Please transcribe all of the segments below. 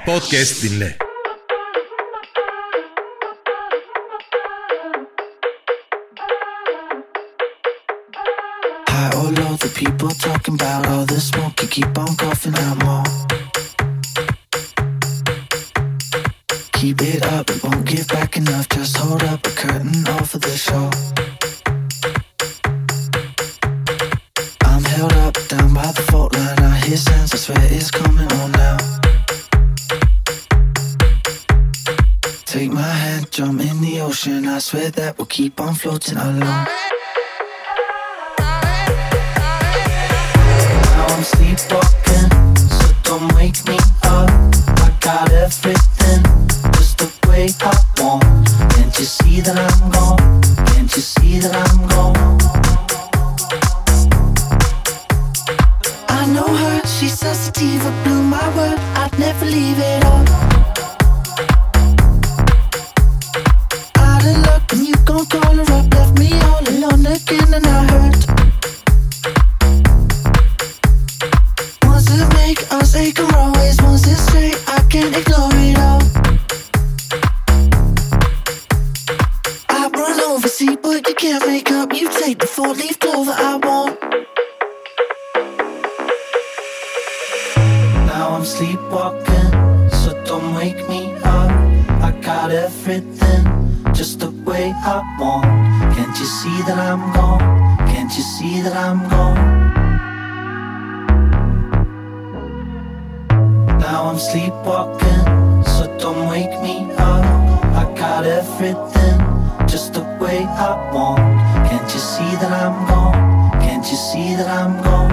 podcast dinle. High or low, the people talking about all the smoke. You keep on coughing out more. Keep it up, it won't give back enough. Just hold up a curtain off of the show. I'm held up, down by the fault line. I hear sounds, I swear it's coming on now. Take my hand, jump in the ocean. I swear that we'll keep on floating along. Now I'm sleepwalking, so don't wake me up. I got everything just the way I want. Can't you see that I'm gone? Can't you see that I'm gone? I know her, she's sensitive, I blew my word, I'd never leave it all. Out of luck when you gon' call her up, left me all alone again and I hurt. Wants to make us ache or always wants it straight, I can't ignore it all. I run over, see, but you can't make up. You take the 4-leaf clover I want. Now I'm sleepwalking, so don't wake me up. I got everything just the way I want. Can't you see that I'm gone? Can't you see that I'm gone? Now I'm sleepwalking, so don't wake me up. I got everything just the way I want. Can't you see that I'm gone? Can't you see that I'm gone?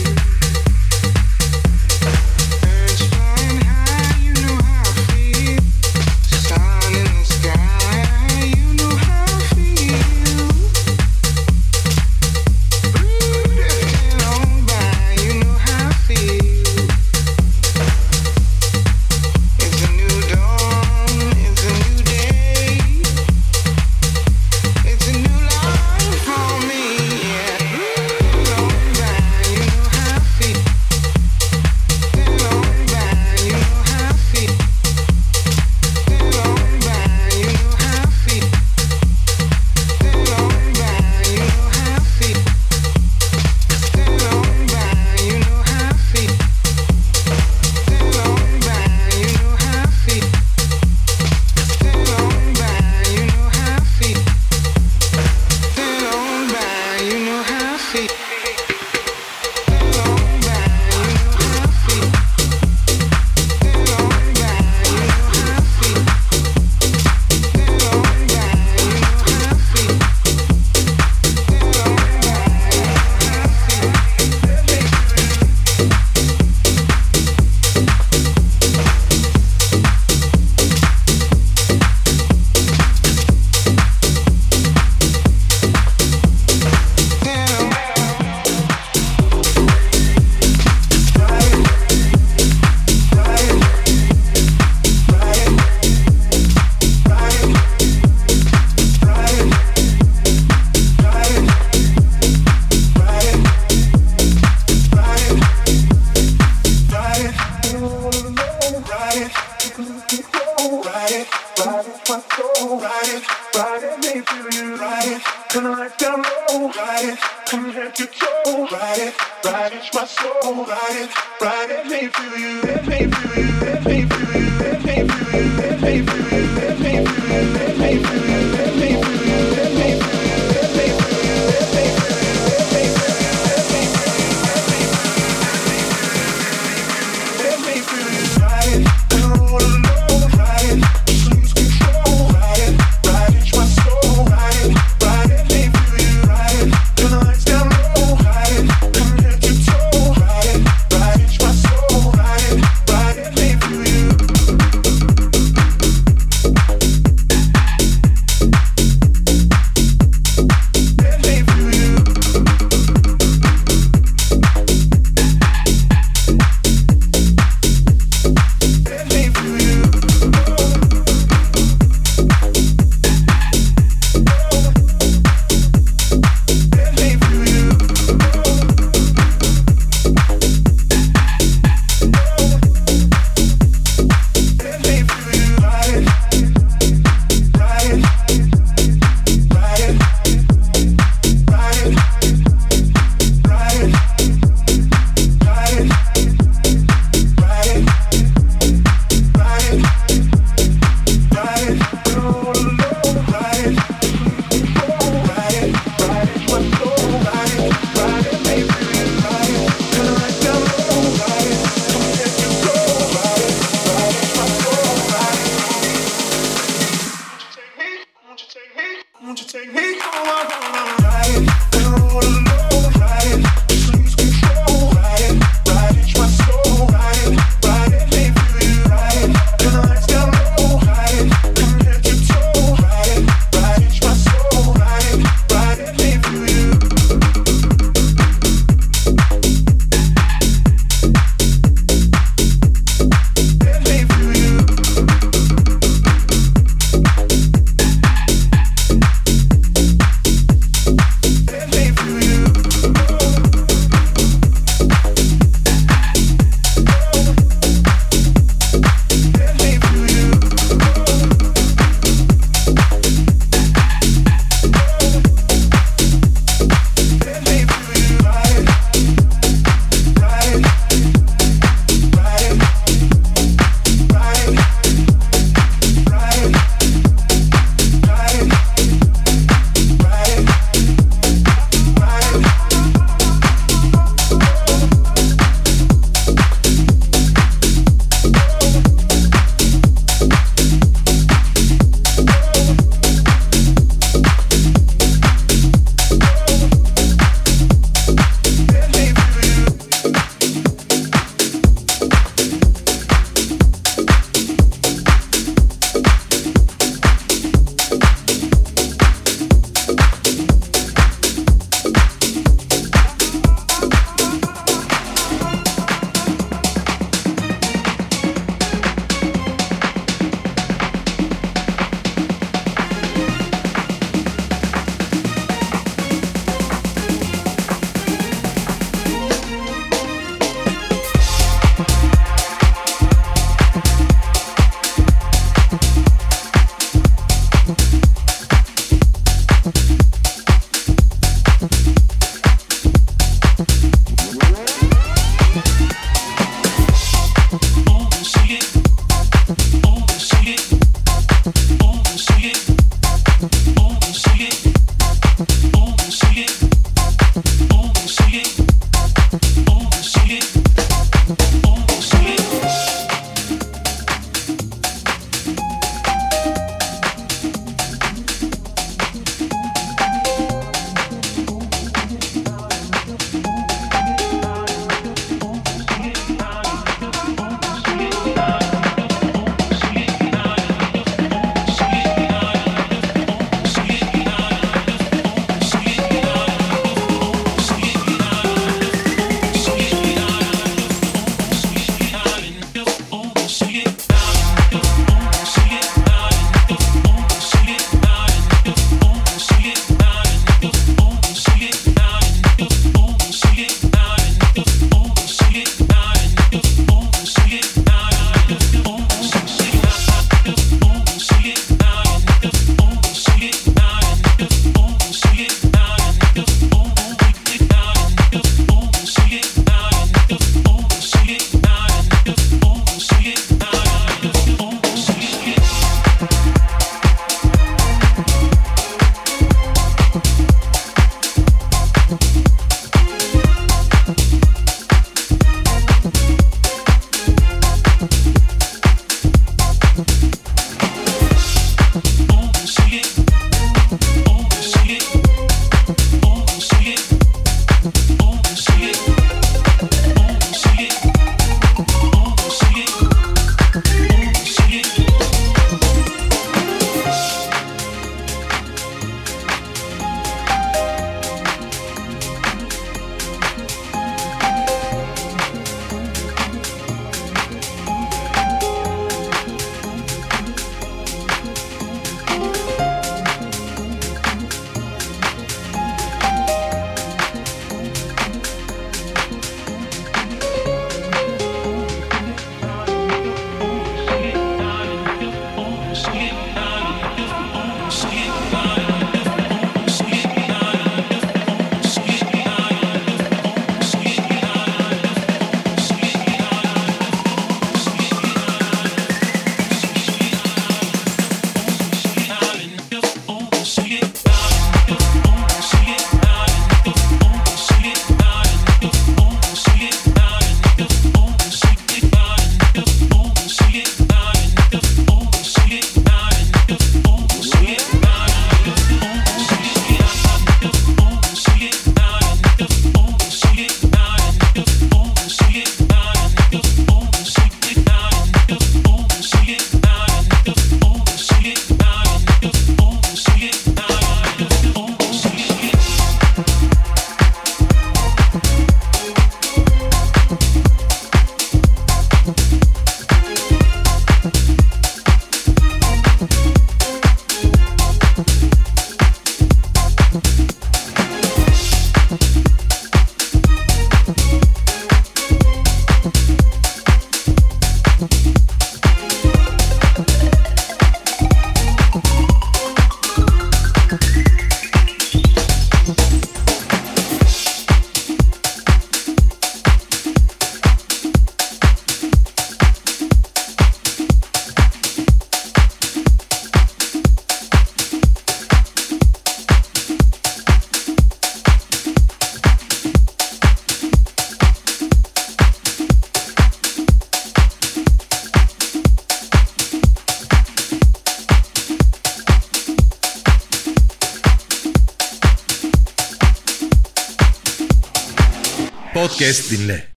Podcast dinle.